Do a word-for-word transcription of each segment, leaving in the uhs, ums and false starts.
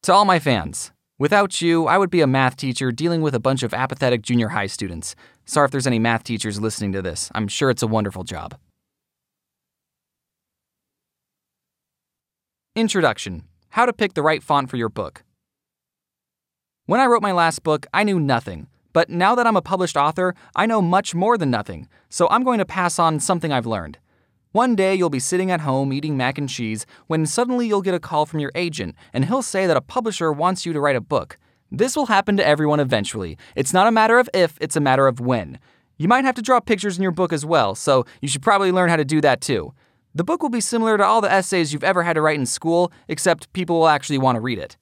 To all my fans, without you, I would be a math teacher dealing with a bunch of apathetic junior high students. Sorry if there's any math teachers listening to this. I'm sure it's a wonderful job. Introduction: How to pick the right font for your book. When I wrote my last book, I knew nothing. But now that I'm a published author, I know much more than nothing, so I'm going to pass on something I've learned. One day you'll be sitting at home eating mac and cheese when suddenly you'll get a call from your agent and he'll say that a publisher wants you to write a book. This will happen to everyone eventually. It's not a matter of if, it's a matter of when. You might have to draw pictures in your book as well, so you should probably learn how to do that too. The book will be similar to all the essays you've ever had to write in school, except people will actually want to read it.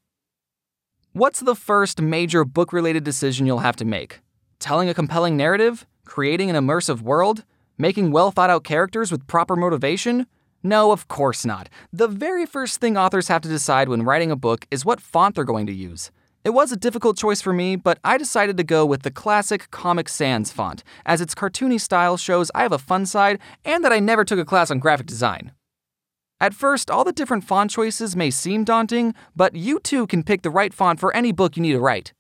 What's the first major book-related decision you'll have to make? Telling a compelling narrative? Creating an immersive world? Making well-thought-out characters with proper motivation? No, of course not. The very first thing authors have to decide when writing a book is what font they're going to use. It was a difficult choice for me, but I decided to go with the classic Comic Sans font, as its cartoony style shows I have a fun side and that I never took a class on graphic design. At first, all the different font choices may seem daunting, but you too can pick the right font for any book you need to write.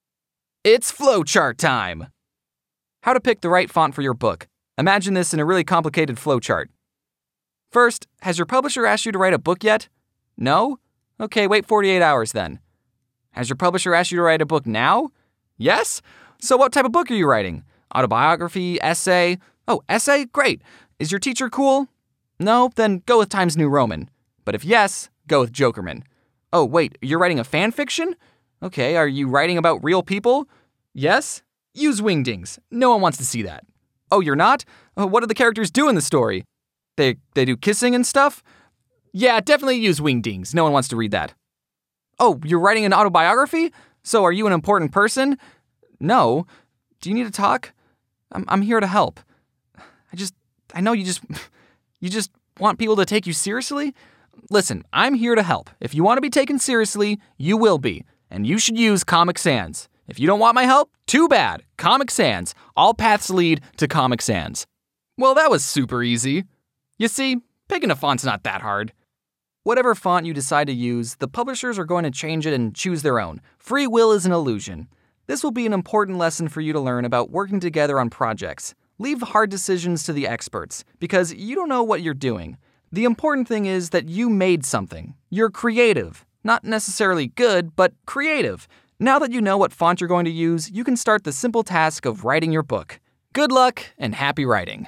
It's flowchart time! How to pick the right font for your book. Imagine this in a really complicated flowchart. First, has your publisher asked you to write a book yet? No? Okay, wait forty-eight hours then. Has your publisher asked you to write a book now? Yes? So what type of book are you writing? Autobiography, essay? Oh, essay? Great. Is your teacher cool? No? Then go with Times New Roman. But if yes, go with Jokerman. Oh, wait, you're writing a fan fiction? Okay, are you writing about real people? Yes? Use Wingdings. No one wants to see that. Oh, you're not? Uh, what do the characters do in the story? They they do kissing and stuff? Yeah, definitely use Wingdings. No one wants to read that. Oh, you're writing an autobiography? So are you an important person? No. Do you need to talk? I'm I'm here to help. I just I know you just you just want people to take you seriously? Listen, I'm here to help. If you want to be taken seriously, you will be. And you should use Comic Sans. If you don't want my help, too bad. Comic Sans. All paths lead to Comic Sans. Well, that was super easy. You see, picking a font's not that hard. Whatever font you decide to use, the publishers are going to change it and choose their own. Free will is an illusion. This will be an important lesson for you to learn about working together on projects. Leave hard decisions to the experts, because you don't know what you're doing. The important thing is that you made something. You're creative. Not necessarily good, but creative. Now that you know what font you're going to use, you can start the simple task of writing your book. Good luck and happy writing.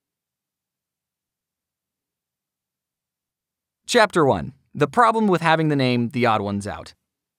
Chapter one. The problem with having the name The Odd Ones Out.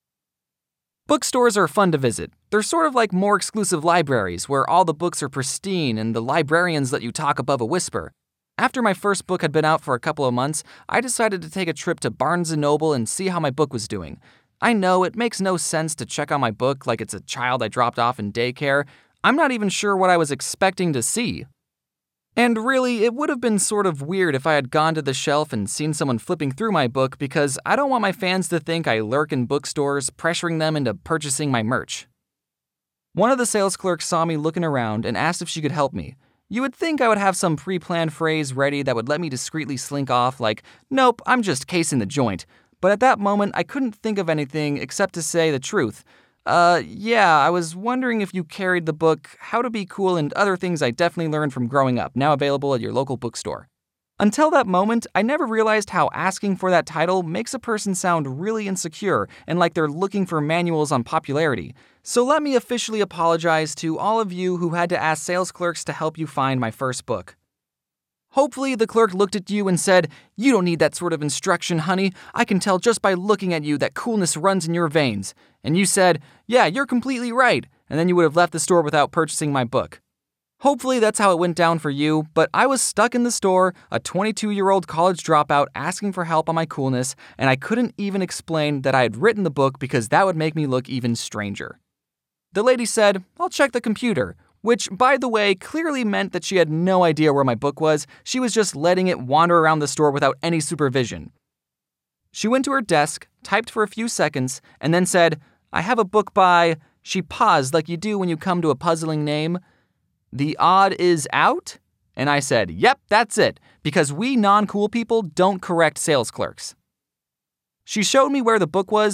Bookstores are fun to visit. They're sort of like more exclusive libraries where all the books are pristine and the librarians let you talk above a whisper. After my first book had been out for a couple of months, I decided to take a trip to Barnes and Noble and see how my book was doing. I know it makes no sense to check on my book like it's a child I dropped off in daycare. I'm not even sure what I was expecting to see. And really, it would have been sort of weird if I had gone to the shelf and seen someone flipping through my book because I don't want my fans to think I lurk in bookstores, pressuring them into purchasing my merch. One of the sales clerks saw me looking around and asked if she could help me. You would think I would have some pre-planned phrase ready that would let me discreetly slink off like, nope, I'm just casing the joint. But at that moment, I couldn't think of anything except to say the truth. Uh, yeah, I was wondering if you carried the book How to Be Cool and Other Things I Definitely Learned from Growing Up, now available at your local bookstore. Until that moment, I never realized how asking for that title makes a person sound really insecure and like they're looking for manuals on popularity. So let me officially apologize to all of you who had to ask sales clerks to help you find my first book. Hopefully, the clerk looked at you and said, "You don't need that sort of instruction, honey. I can tell just by looking at you that coolness runs in your veins." And you said, "Yeah, you're completely right," and then you would have left the store without purchasing my book. Hopefully that's how it went down for you, but I was stuck in the store, a twenty-two-year-old college dropout asking for help on my coolness, and I couldn't even explain that I had written the book because that would make me look even stranger. The lady said, "I'll check the computer," which, by the way, clearly meant that she had no idea where my book was. She was just letting it wander around the store without any supervision. She went to her desk, typed for a few seconds, and then said, "I have a book by..." She paused like you do when you come to a puzzling name. "The Odd Is Out?" And I said, "Yep, that's it, because we non-cool people don't correct sales clerks." She showed me where the book was,